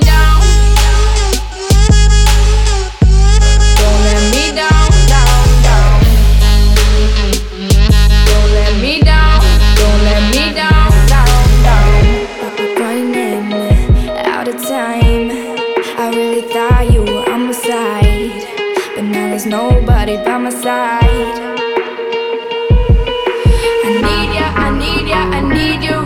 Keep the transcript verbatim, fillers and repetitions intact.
down. Don't let me down, down, down. Don't let me down, don't let me down, down, down. Running out of time. I really thought you were on my side, but now there's nobody by my side. I need ya, I need ya, I need you